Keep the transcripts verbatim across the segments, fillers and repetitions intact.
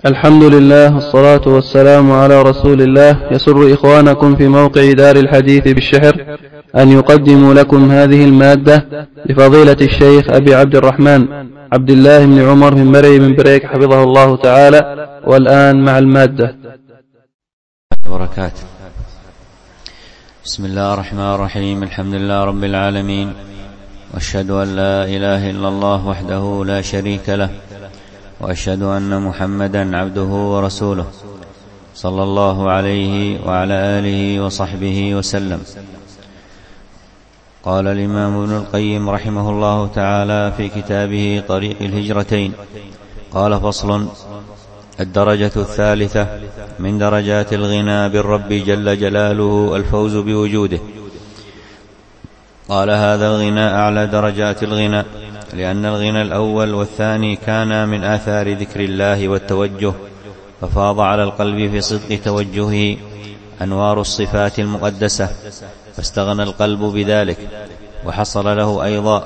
الحمد لله والصلاة والسلام على رسول الله. يسر إخوانكم في موقع دار الحديث بالشحر أن يقدموا لكم هذه المادة لفضيلة الشيخ أبي عبد الرحمن عبد الله بن عمر بن مري من بريك حفظه الله تعالى. والآن مع المادة. بركاته. بسم الله الرحمن الرحيم. الحمد لله رب العالمين، وأشهد أن لا إله إلا الله وحده لا شريك له، وأشهد أن محمدا عبده ورسوله صلى الله عليه وعلى آله وصحبه وسلم. قال الإمام ابن القيم رحمه الله تعالى في كتابه طريق الهجرتين: قال: فصل: الدرجة الثالثة من درجات الغنى بالرب جل جلاله الفوز بوجوده. قال: هذا الغنى أعلى درجات الغنى، لأن الغنى الأول والثاني كان من آثار ذكر الله والتوجه، ففاض على القلب في صدق توجهه أنوار الصفات المقدسة، فاستغنى القلب بذلك، وحصل له أيضا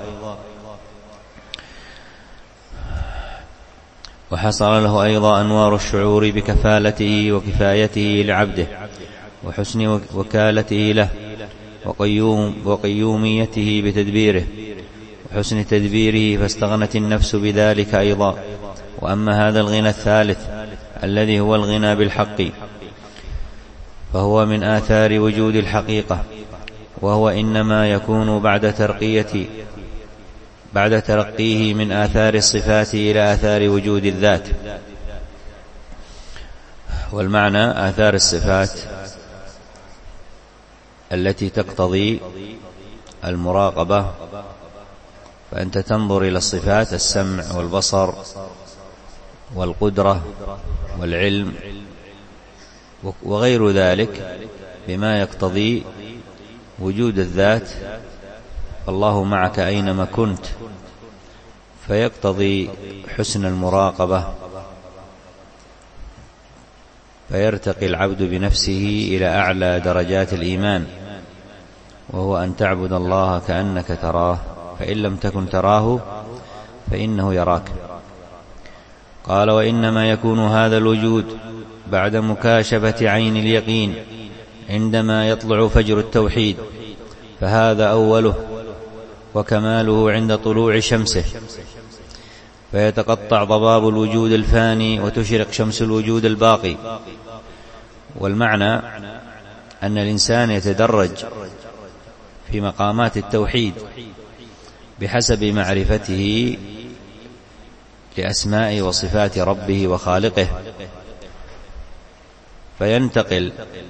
وحصل له أيضا أنوار الشعور بكفالته وكفايته لعبده، وحسن وكالته له، وقيوم وقيوميته بتدبيره، وحسن تدبيره، فاستغنت النفس بذلك أيضا. وأما هذا الغنى الثالث الذي هو الغنى بالحق، فهو من آثار وجود الحقيقة، وهو إنما يكون بعد ترقية بعد ترقيه من آثار الصفات إلى آثار وجود الذات. والمعنى آثار الصفات التي تقتضي المراقبة، فأنت تنظر إلى الصفات: السمع والبصر والقدرة والعلم وغير ذلك بما يقتضي وجود الذات. الله معك أينما كنت، فيقتضي حسن المراقبة، فيرتقي العبد بنفسه إلى أعلى درجات الإيمان، وهو أن تعبد الله كأنك تراه، فإن لم تكن تراه فإنه يراك. قال: وإنما يكون هذا الوجود بعد مكاشفة عين اليقين عندما يطلع فجر التوحيد، فهذا أوله وكماله عند طلوع شمسه، فيتقطع ضباب الوجود الفاني وتشرق شمس الوجود الباقي. والمعنى أن الإنسان يتدرج في مقامات التوحيد بحسب معرفته لأسماء وصفات ربه وخالقه، فينتقل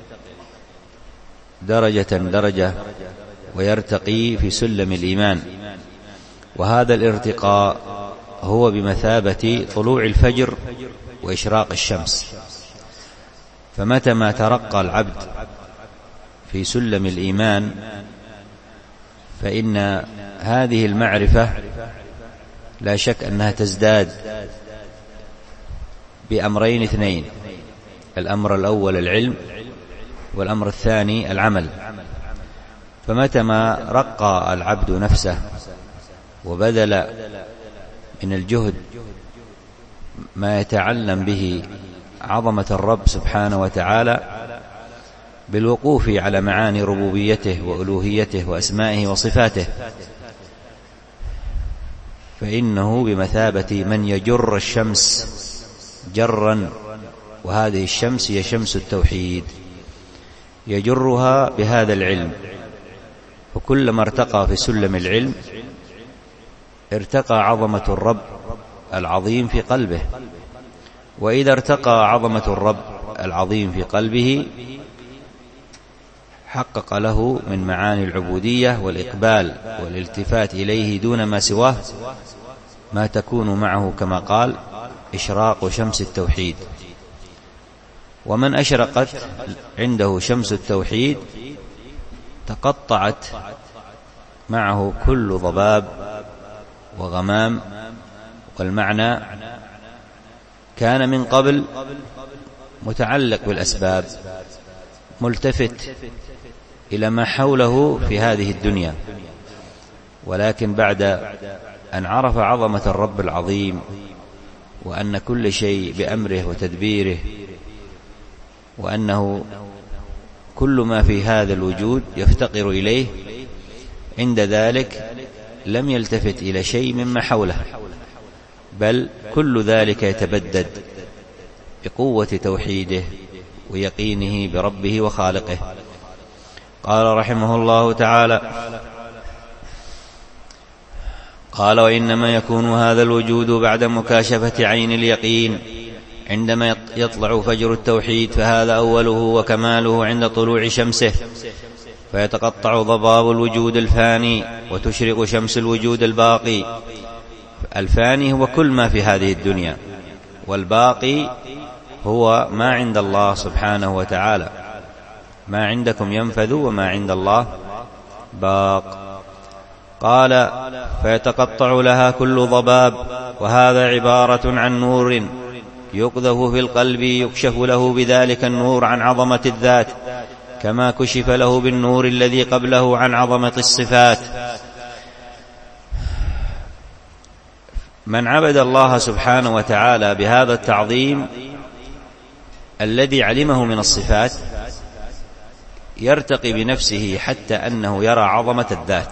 درجة درجة ويرتقي في سلم الإيمان. وهذا الارتقاء هو بمثابة طلوع الفجر وإشراق الشمس. فمتى ما ترقى العبد في سلم الإيمان، فإن هذه المعرفة لا شك أنها تزداد بأمرين اثنين: الأمر الأول العلم، والأمر الثاني العمل. فمتى ما رقى العبد نفسه وبذل من الجهد ما يتعلم به عظمة الرب سبحانه وتعالى بالوقوف على معاني ربوبيته وألوهيته وأسمائه وصفاته، فإنه بمثابة من يجر الشمس جرا، وهذه الشمس هي شمس التوحيد، يجرها بهذا العلم. وكلما ارتقى في سلم العلم ارتقى عظمة الرب العظيم في قلبه، وإذا ارتقى عظمة الرب العظيم في قلبه حقق له من معاني العبودية والإقبال والالتفات إليه دون ما سواه ما تكون معه، كما قال: إشراق شمس التوحيد. ومن أشرقت عنده شمس التوحيد تقطعت معه كل ضباب وغمام. والمعنى كان من قبل متعلق بالأسباب، ملتفت إلى ما حوله في هذه الدنيا، ولكن بعد أن عرف عظمة الرب العظيم وأن كل شيء بأمره وتدبيره، وأنه كل ما في هذا الوجود يفتقر إليه، عند ذلك لم يلتفت إلى شيء مما حوله، بل كل ذلك يتبدد بقوة توحيده ويقينه بربه وخالقه. قال رحمه الله تعالى: قال: وإنما يكون هذا الوجود بعد مكاشفة عين اليقين عندما يطلع فجر التوحيد، فهذا أوله وكماله عند طلوع شمسه، فيتقطع ضباب الوجود الفاني وتشرق شمس الوجود الباقي. الفاني هو كل ما في هذه الدنيا، والباقي هو ما عند الله سبحانه وتعالى. ما عندكم ينفذ وما عند الله باق. قال: فيتقطع لها كل ضباب، وهذا عبارة عن نور يقذف في القلب، يكشف له بذلك النور عن عظمة الذات، كما كشف له بالنور الذي قبله عن عظمة الصفات. من عبد الله سبحانه وتعالى بهذا التعظيم الذي علمه من الصفات يرتقي بنفسه حتى أنه يرى عظمة الذات،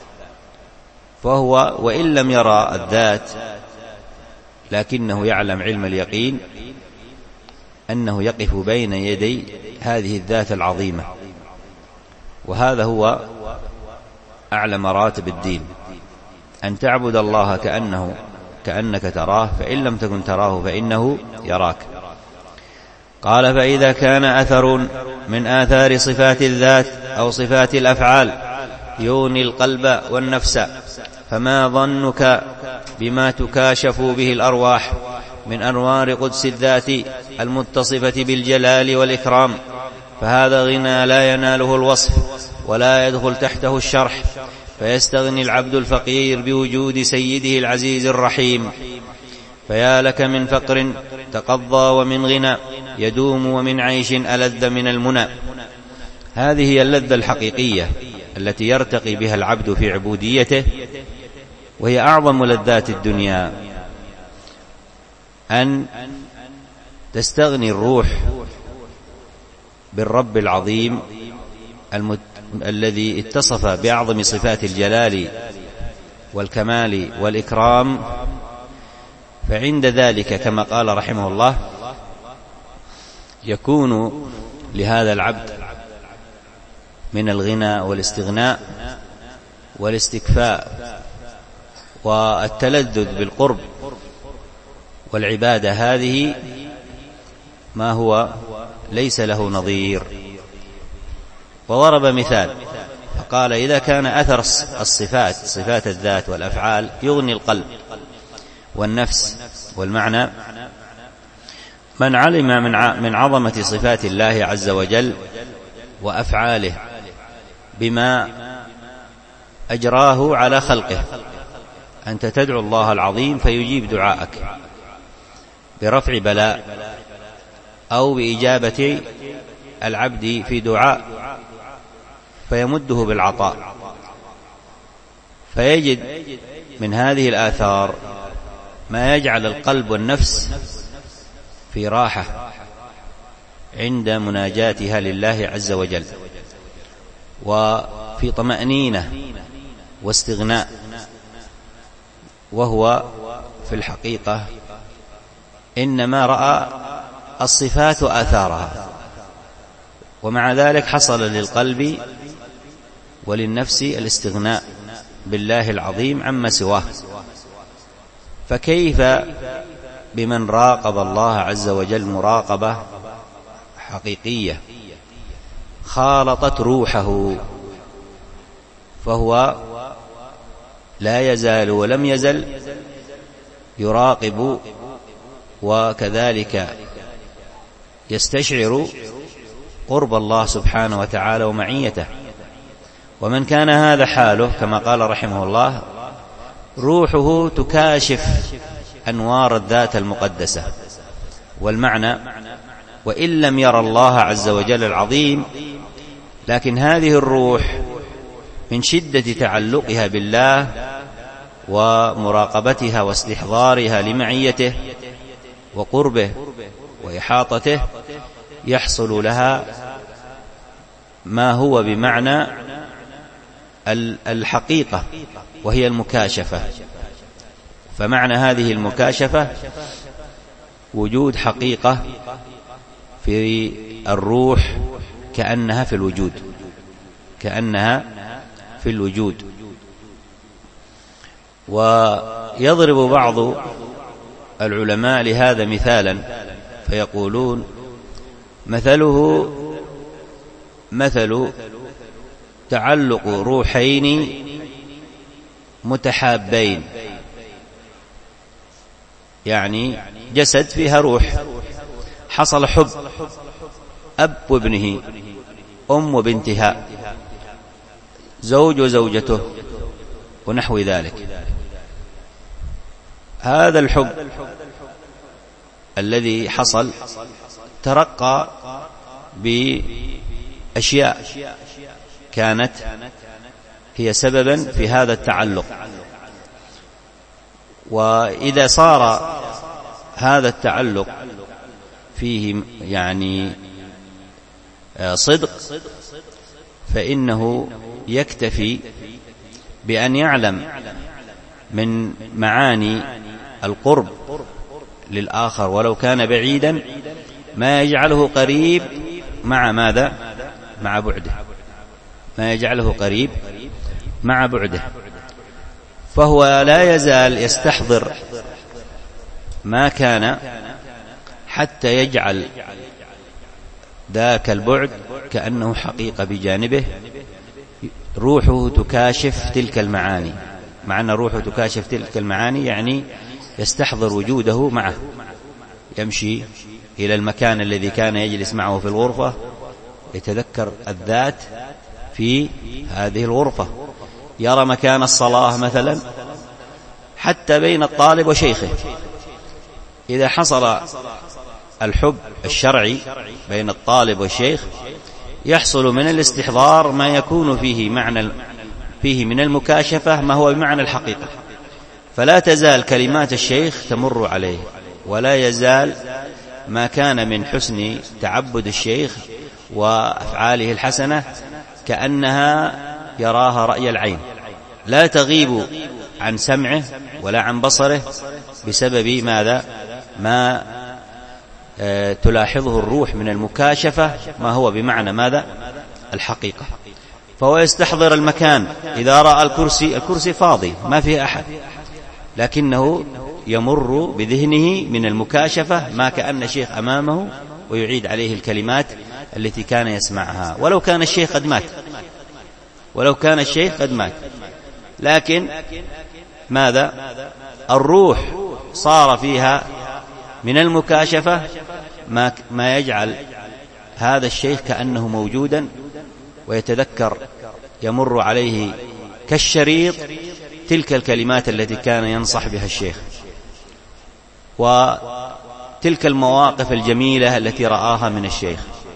فهو وإن لم يرى الذات لكنه يعلم علم اليقين أنه يقف بين يدي هذه الذات العظيمة، وهذا هو أعلى مراتب الدين، أن تعبد الله كأنه كأنك تراه، فإن لم تكن تراه فإنه يراك. قال: فإذا كان أثر من آثار صفات الذات أو صفات الأفعال يغني القلب والنفس، فما ظنك بما تكاشف به الأرواح من أنوار قدس الذات المتصفة بالجلال والإكرام، فهذا غنى لا يناله الوصف ولا يدخل تحته الشرح، فيستغني العبد الفقير بوجود سيده العزيز الرحيم. فيا لك من فقر تقضى، ومن غنى يدوم، ومن عيش ألذ من المنى. هذه هي اللذة الحقيقية التي يرتقي بها العبد في عبوديته، وهي أعظم لذات الدنيا، أن تستغني الروح بالرب العظيم المت... الذي اتصف بأعظم صفات الجلال والكمال والإكرام. فعند ذلك كما قال رحمه الله يكون لهذا العبد من الغنى والاستغناء والاستكفاء والتلذذ بالقرب والعبادة، هذه ما هو ليس له نظير. وضرب مثال فقال: إذا كان أثر الصفات صفات الذات والأفعال يغني القلب والنفس، والمعنى من علم من عظمة صفات الله عز وجل وأفعاله بما أجراه على خلقه، أنت تدعو الله العظيم فيجيب دعاءك برفع بلاء أو بإجابة العبد في دعاء فيمده بالعطاء، فيجد من هذه الآثار ما يجعل القلب والنفس في راحة عند مناجاتها لله عز وجل، وفي طمأنينة واستغناء، وهو في الحقيقة إنما رأى الصفات آثارها، ومع ذلك حصل للقلب وللنفس الاستغناء بالله العظيم عما سواه. فكيف بمن راقب الله عز وجل مراقبة حقيقية خالطت روحه، فهو لا يزال ولم يزل يراقب وكذلك يستشعر قرب الله سبحانه وتعالى ومعيته. ومن كان هذا حاله كما قال رحمه الله روحه تكاشف أنوار الذات المقدسة، والمعنى وإن لم يرى الله عز وجل العظيم، لكن هذه الروح من شدة تعلقها بالله ومراقبتها واستحضارها لمعيته وقربه وإحاطته يحصل لها ما هو بمعنى الحقيقة وهي المكاشفة. فمعنى هذه المكاشفة وجود حقيقة في الروح كأنها في الوجود، كأنها في الوجود. ويضرب بعض العلماء لهذا مثالا فيقولون مثله مثل تعلق روحين متحابين، يعني جسد فيها روح، حصل حب، أب وابنه، أم وبنتها، زوج وزوجته ونحو ذلك. هذا الحب الذي حصل ترقى بأشياء كانت هي سببا في هذا التعلق. وإذا صار هذا التعلق فيه يعني صدق فإنه يكتفي بأن يعلم من معاني القرب للآخر ولو كان بعيدا ما يجعله قريب مع ماذا؟ مع بعده، ما يجعله قريب مع بعده. فهو لا يزال يستحضر ما كان حتى يجعل ذاك البعد كأنه حقيقة بجانبه. روحه تكاشف تلك المعاني. معنى روحه تكاشف تلك المعاني يعني يستحضر وجوده معه، يمشي إلى المكان الذي كان يجلس معه في الغرفة، يتذكر الذات في هذه الغرفة، يرى مكان الصلاة مثلا حتى بين الطالب وشيخه. إذا حصل الحب الشرعي بين الطالب والشيخ يحصل من الاستحضار ما يكون فيه معنى فيه من المكاشفة ما هو بمعنى الحقيقة. فلا تزال كلمات الشيخ تمر عليه، ولا يزال ما كان من حسن تعبد الشيخ وأفعاله الحسنة كأنها يراها رأي العين، لا تغيب عن سمعه ولا عن بصره بسبب ماذا؟ ما آه تلاحظه الروح من المكاشفة ما هو بمعنى ماذا؟ الحقيقة. فهو يستحضر المكان. إذا رأى الكرسي، الكرسي فاضي ما فيه أحد، لكنه يمر بذهنه من المكاشفة ما كأن الشيخ أمامه ويعيد عليه الكلمات التي كان يسمعها، ولو كان الشيخ قد مات، ولو كان الشيخ قد مات. لكن ماذا؟ الروح صار فيها من المكاشفة ما ما يجعل هذا الشيخ كأنه موجودا، ويتذكر يمر عليه كالشريط تلك الكلمات التي كان ينصح بها الشيخ، وتلك المواقف الجميلة التي رآها من الشيخ،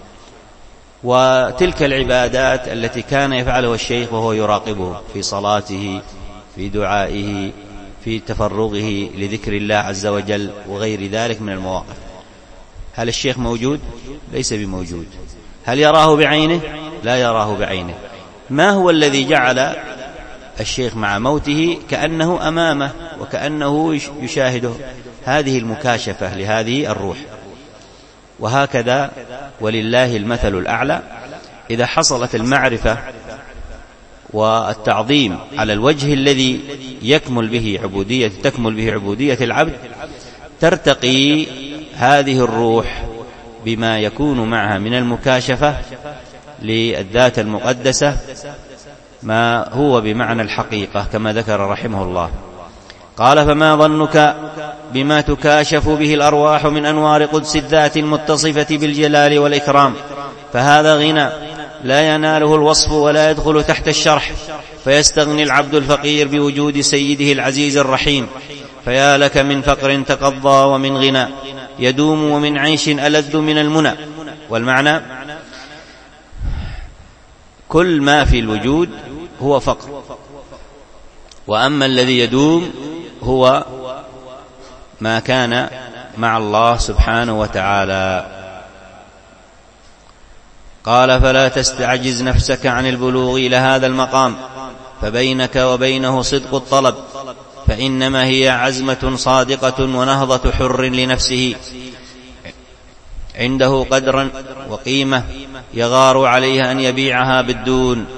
وتلك العبادات التي كان يفعلها الشيخ وهو يراقبه في صلاته، في دعائه، في تفرغه لذكر الله عز وجل وغير ذلك من المواقف. هل الشيخ موجود؟ ليس بموجود. هل يراه بعينه؟ لا يراه بعينه. ما هو الذي جعل الشيخ مع موته كأنه أمامه وكأنه يشاهده؟ هذه المكاشفة لهذه الروح. وهكذا ولله المثل الأعلى. إذا حصلت المعرفة والتعظيم على الوجه الذي يكمل به عبودية تكمل به عبودية العبد، ترتقي هذه الروح بما يكون معها من المكاشفة للذات المقدسة ما هو بمعنى الحقيقة كما ذكر رحمه الله. قال: فما ظنك بما تكاشف به الأرواح من أنوار قدس الذات المتصفة بالجلال والإكرام؟ فهذا غنى لا يناله الوصف ولا يدخل تحت الشرح، فيستغني العبد الفقير بوجود سيده العزيز الرحيم. فيا لك من فقر تقضى ومن غنى يدوم ومن عيش ألذ من المنى. والمعنى كل ما في الوجود هو فقر، وأما الذي يدوم هو ما كان مع الله سبحانه وتعالى. قال: فلا تستعجز نفسك عن البلوغ إلى هذا المقام، فبينك وبينه صدق الطلب، فإنما هي عزمة صادقة ونهضة حر لنفسه عنده قدرا وقيمة يغار عليها أن يبيعها بالدون.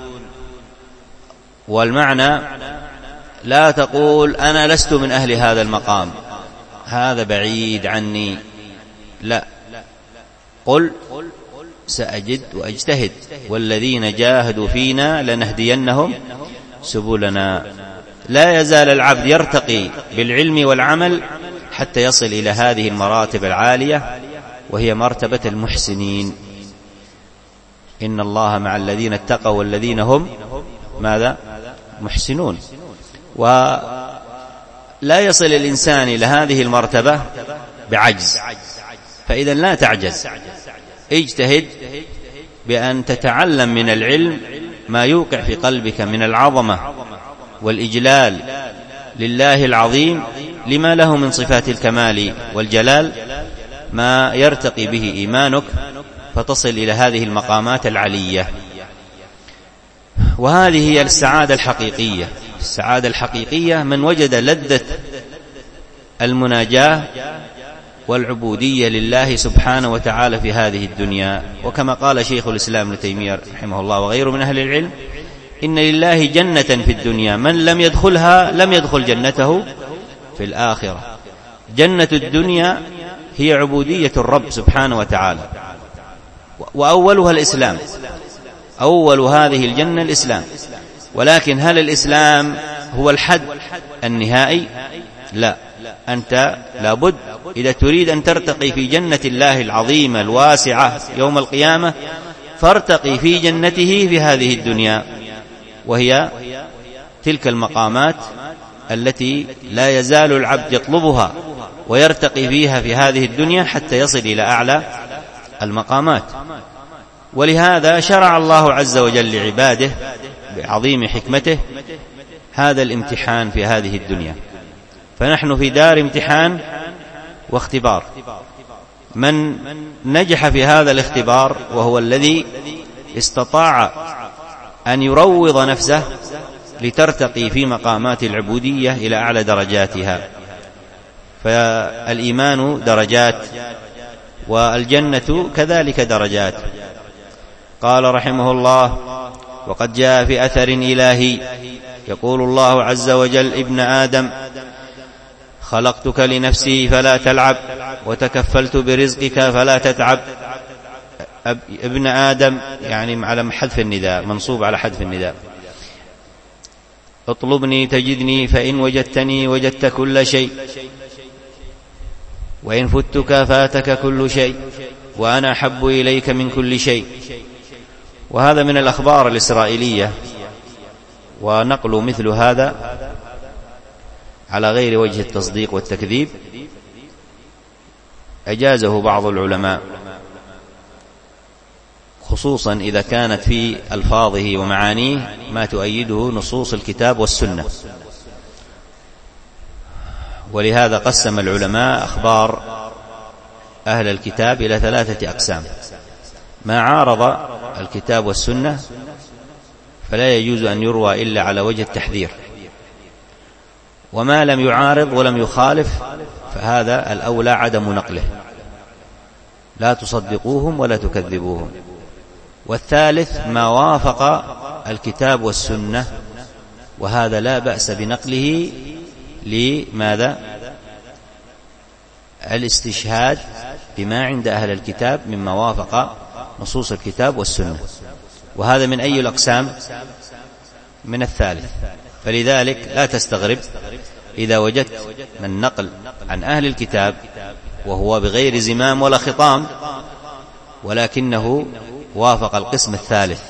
والمعنى: لا تقول أنا لست من أهل هذا المقام، هذا بعيد عني، لا، قل سأجد وأجتهد، والذين جاهدوا فينا لنهدينهم سبلنا. لا يزال العبد يرتقي بالعلم والعمل حتى يصل إلى هذه المراتب العالية، وهي مرتبة المحسنين. إن الله مع الذين اتقوا والذين هم ماذا؟ محسنون. ولا يصل الإنسان إلى هذه المرتبة بعجز، فإذا لا تعجز، اجتهد بأن تتعلم من العلم ما يوقع في قلبك من العظمة والإجلال لله العظيم، لما له من صفات الكمال والجلال، ما يرتقي به إيمانك فتصل إلى هذه المقامات العلية. وهذه هي السعادة الحقيقية. السعادة الحقيقية من وجد لذة المناجاة والعبودية لله سبحانه وتعالى في هذه الدنيا. وكما قال شيخ الإسلام ابن تيمية رحمه الله وغيره من أهل العلم: إن لله جنة في الدنيا من لم يدخلها لم يدخل جنته في الآخرة. جنة الدنيا هي عبودية الرب سبحانه وتعالى، وأولها الإسلام. أول هذه الجنة الإسلام. ولكن هل الإسلام هو الحد النهائي؟ لا، أنت لابد إذا تريد أن ترتقي في جنة الله العظيمة الواسعة يوم القيامة، فارتقي في جنته في هذه الدنيا، وهي تلك المقامات التي لا يزال العبد يطلبها ويرتقي فيها في هذه الدنيا حتى يصل إلى أعلى المقامات. ولهذا شرع الله عز وجل لعباده بعظيم حكمته هذا الامتحان في هذه الدنيا. فنحن في دار امتحان واختبار. من نجح في هذا الاختبار وهو الذي استطاع أن يروض نفسه لترتقي في مقامات العبودية إلى أعلى درجاتها. فالإيمان درجات، والجنة كذلك درجات. قال رحمه الله: وقد جاء في أثر إلهي يقول الله عز وجل: ابن آدم خلقتك لنفسي فلا تلعب، وتكفلت برزقك فلا تتعب. ابن آدم يعني على حذف النداء، منصوب على حذف النداء. اطلبني تجدني، فإن وجدتني وجدت كل شيء، وإن فتك فاتك كل شيء، وأنا أحب إليك من كل شيء. وهذا من الأخبار الإسرائيلية، ونقل مثل هذا على غير وجه التصديق والتكذيب أجازه بعض العلماء، خصوصا إذا كانت في ألفاظه ومعانيه ما تؤيده نصوص الكتاب والسنة. ولهذا قسم العلماء أخبار أهل الكتاب إلى ثلاثة أقسام: ما عارض الكتاب والسنة فلا يجوز أن يروى إلا على وجه التحذير، وما لم يعارض ولم يخالف فهذا الأولى عدم نقله، لا تصدقوهم ولا تكذبوهم. والثالث ما وافق الكتاب والسنة، وهذا لا بأس بنقله لماذا؟ الاستشهاد بما عند أهل الكتاب مما وافق نصوص الكتاب والسنة. وهذا من أي الأقسام؟ من الثالث. فلذلك لا تستغرب إذا وجدت من نقل عن أهل الكتاب وهو بغير زمام ولا خطام، ولكنه وافق القسم الثالث،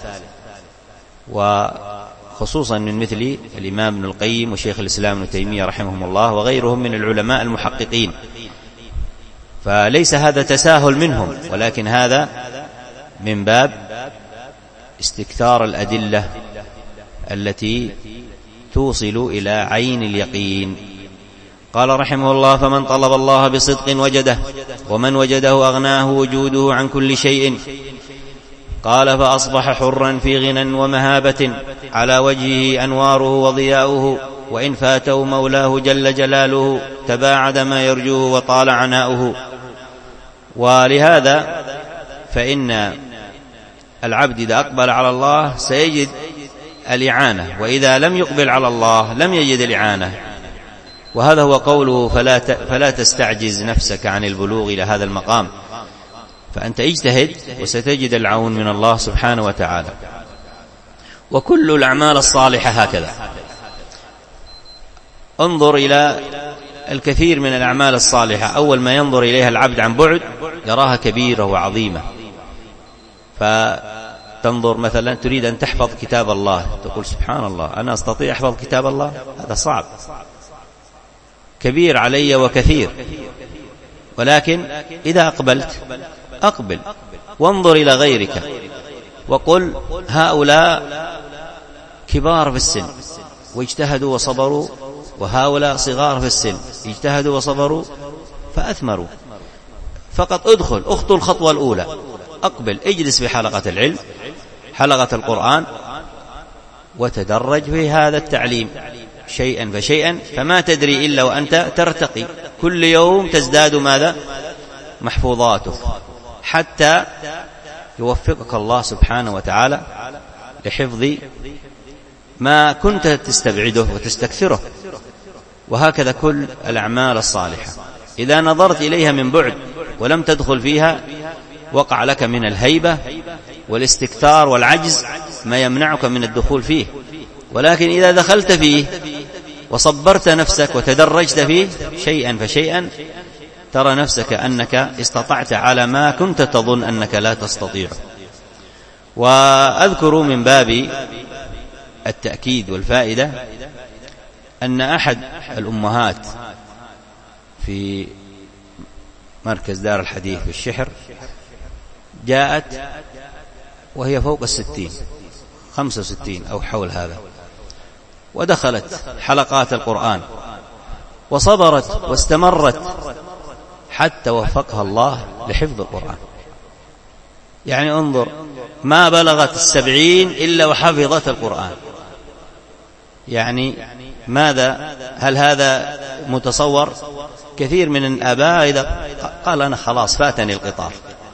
وخصوصا من مثل الإمام ابن القيم وشيخ الإسلام ابن تيمية رحمهم الله وغيرهم من العلماء المحققين. فليس هذا تساهل منهم، ولكن هذا من باب استكثار الأدلة التي توصل إلى عين اليقين. قال رحمه الله: فمن طلب الله بصدق وجده، ومن وجده أغناه وجوده عن كل شيء. قال: فأصبح حرا في غنى ومهابة، على وجهه أنواره وضياؤه، وإن فاته مولاه جل جلاله تباعد ما يرجوه وطال عناؤه. ولهذا فإن العبد إذا أقبل على الله سيجد الإعانة، وإذا لم يقبل على الله لم يجد الإعانة. وهذا هو قوله: فلا فلا تستعجز نفسك عن البلوغ إلى هذا المقام، فأنت اجتهد وستجد العون من الله سبحانه وتعالى. وكل الأعمال الصالحة هكذا. انظر إلى الكثير من الأعمال الصالحة، أول ما ينظر إليها العبد عن بعد يراها كبيرة وعظيمة، فتنظر مثلا تريد أن تحفظ كتاب الله، تقول: سبحان الله، أنا أستطيع أحفظ كتاب الله؟ هذا صعب، كبير علي وكثير. ولكن إذا أقبلت أقبل وانظر إلى غيرك وقل: هؤلاء كبار في السن واجتهدوا وصبروا، وهؤلاء صغار في السن اجتهدوا وصبروا فأثمروا. فقط ادخل، اخطو الخطوة الأولى، أقبل، اجلس في حلقة العلم، حلقة القرآن، وتدرج في هذا التعليم شيئا فشيئا، فما تدري إلا وأنت ترتقي، كل يوم تزداد ماذا؟ محفوظاتك، حتى يوفقك الله سبحانه وتعالى لحفظ ما كنت تستبعده وتستكثره. وهكذا كل الأعمال الصالحة، إذا نظرت إليها من بعد ولم تدخل فيها وقع لك من الهيبة والاستكثار والعجز ما يمنعك من الدخول فيه. ولكن إذا دخلت فيه وصبرت نفسك وتدرجت فيه شيئا فشيئا، ترى نفسك أنك استطعت على ما كنت تظن أنك لا تستطيع. وأذكر من باب التأكيد والفائدة أن أحد الأمهات في مركز دار الحديث في الشحر جاءت وهي فوق الستين، خمسة وستين أو حول هذا، ودخلت حلقات القرآن وصبرت واستمرت حتى وفقها الله لحفظ القرآن. يعني انظر، ما بلغت السبعين إلا وحفظت القرآن. يعني ماذا؟ هل هذا متصور؟ كثير من الآباء إذا قال: أنا خلاص فاتني القطار،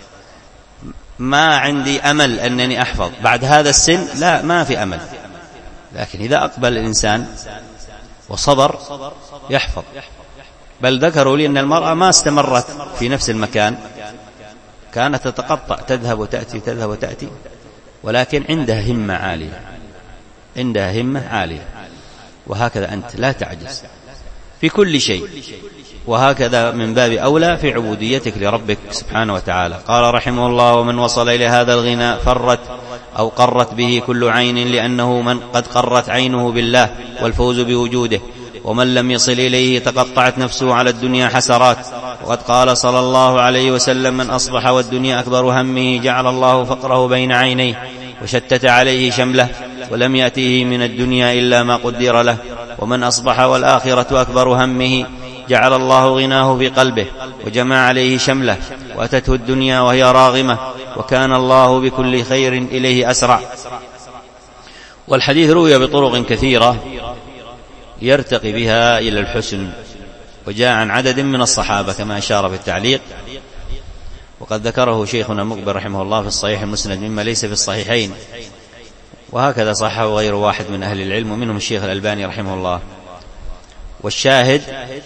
ما عندي أمل أنني أحفظ بعد هذا السن، لا، ما في أمل. لكن إذا أقبل الإنسان وصبر يحفظ. بل ذكروا لي أن المرأة ما استمرت في نفس المكان، كانت تتقطع، تذهب وتأتي تذهب وتأتي، ولكن عندها همة عالية، عندها همة عالية. وهكذا أنت لا تعجز في كل شيء، وهكذا من باب أولى في عبوديتك لربك سبحانه وتعالى. قال رحمه الله: ومن وصل إلى هذا الغنى فرت أو قرت به كل عين، لأنه من قد قرت عينه بالله والفوز بوجوده، ومن لم يصل إليه تقطعت نفسه على الدنيا حسرات. وقد قال صلى الله عليه وسلم: من أصبح والدنيا أكبر همه جعل الله فقره بين عينيه وشتت عليه شمله، ولم يأتيه من الدنيا إلا ما قدر له. ومن أصبح والآخرة أكبر همه جعل الله غناه في قلبه وجمع عليه شمله، وأتته الدنيا وهي راغمة، وكان الله بكل خير إليه أسرع. والحديث روي بطرق كثيرة يرتقي بها إلى الحسن، وجاء عن عدد من الصحابة كما أشار في التعليق، وقد ذكره شيخنا المقبل رحمه الله في الصحيح المسند مما ليس في الصحيحين، وهكذا صححه غير واحد من أهل العلم ومنهم الشيخ الألباني رحمه الله. والشاهد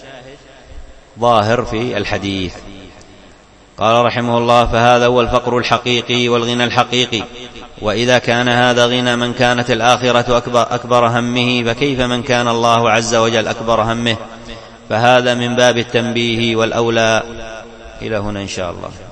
ظاهر في الحديث. قال رحمه الله: فهذا هو الفقر الحقيقي والغنى الحقيقي. وإذا كان هذا غنى من كانت الآخرة أكبر, أكبر همه، فكيف من كان الله عز وجل أكبر همه؟ فهذا من باب التنبيه والأولى. إلى هنا إن شاء الله.